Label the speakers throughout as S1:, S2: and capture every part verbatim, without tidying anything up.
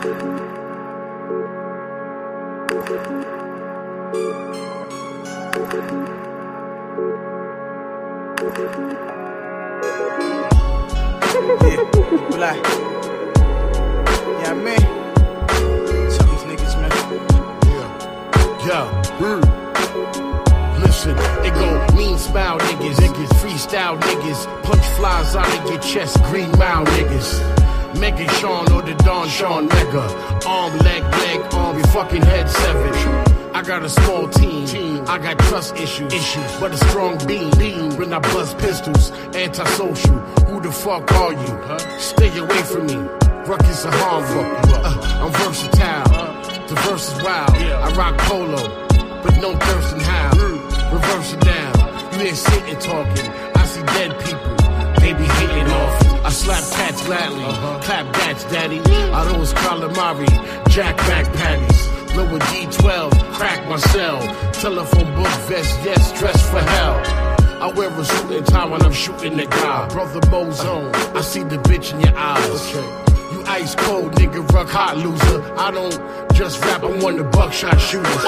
S1: Yeah, black. Yeah, man. Tell these niggas, man.
S2: Yeah, yeah. Mm. Listen, it go mean smile niggas, niggas, freestyle niggas, punch flies out of your chest, green mile niggas. Megan Sean or the Don Sean Mega, arm, leg, leg, arm, your fucking head severed. I got a small team, team. I got trust issues, issues, but a strong beam, beam. When I bust pistols, antisocial. Who the fuck are you? Huh? Stay away from me. Ruckus and harmful. Uh, I'm versatile. Uh, the verse is wild. Yeah. I rock polo, but no thirst and how. Mm. Reverse it down. You ain't sitting talking. I see dead people. They be hating off. I slap cats gladly. Uh-huh. Clap bats, daddy. I know it's calamari. Jack back patties. Blow a D twelve, crack my cell. Telephone book vest, yes, dress for hell. I wear a suit and tie when I'm shooting the guy. Brother Mozone, I see the bitch in your eyes. Okay. You ice cold, nigga, rock hot loser. I don't just rap, I'm one of the buckshot shooters.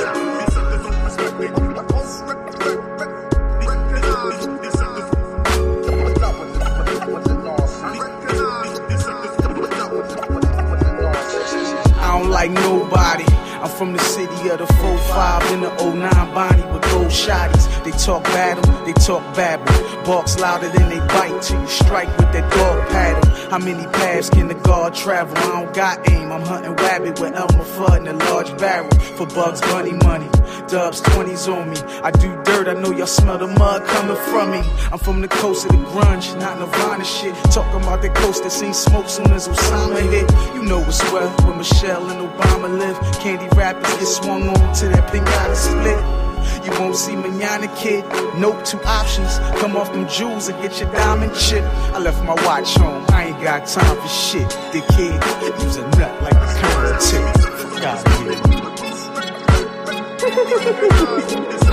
S1: I don't like nobody. I'm from the city of the four five and the oh nine Bonnie with gold shotties. They talk battle, they talk babble. Barks louder than they bite till you strike with that dog paddle. How many paths can the guard travel? I don't got aim, I'm hunting rabbit with Elmer Fudd in a large barrel. For Bugs Bunny money, Dubs twenties on me. I do dirt, I know y'all smell the mud coming from me. I'm from the coast of the grunge, not Nirvana shit. Talking about the coast that seen smoke soon as Osama hit. You know what's well, where Michelle and Obama live. Candy rappers get swung on to that pinata split. You won't see manana, kid. Nope, two options. Come off them jewels and get your diamond chip. I left my watch home, I ain't got time for shit. The kid, use a nut like a current tip. Fuck out of here.